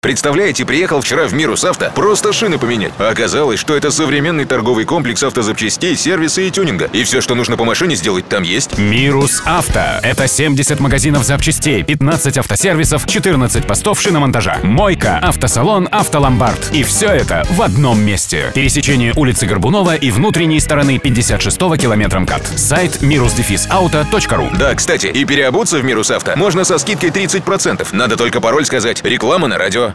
Представляете, приехал вчера в Мирус Авто просто шины поменять. А оказалось, что это современный торговый комплекс автозапчастей, сервиса и тюнинга. И все, что нужно по машине сделать, там есть. Мирус Авто. Это 70 магазинов запчастей, 15 автосервисов, 14 постов шиномонтажа, мойка, автосалон, автоломбард. И все это в одном месте. Пересечение улицы Горбунова и внутренней стороны 56-го километра МКАД. Сайт mirus-auto.ru. Да, кстати, и переобуться в Мирус Авто можно со скидкой 30%. Надо только пароль сказать. Реклама на радио.